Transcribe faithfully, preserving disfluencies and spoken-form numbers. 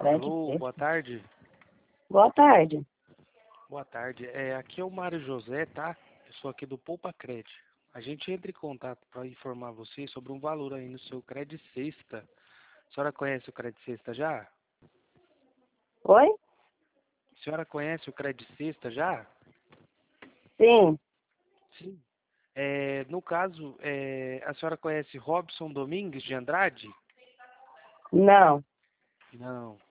Credit Alô, Sexta. boa tarde. Boa tarde. Boa tarde. É, aqui é o Mário José, tá? Eu sou aqui do Poupa Cred. A gente entra em contato para informar você sobre um valor aí no seu Credit Sexta. A senhora conhece o Credit Sexta já? Oi? A senhora conhece o Credit Sexta já? Sim. Sim. É, no caso, é, a senhora conhece Robson Domingues de Andrade? Não. Não.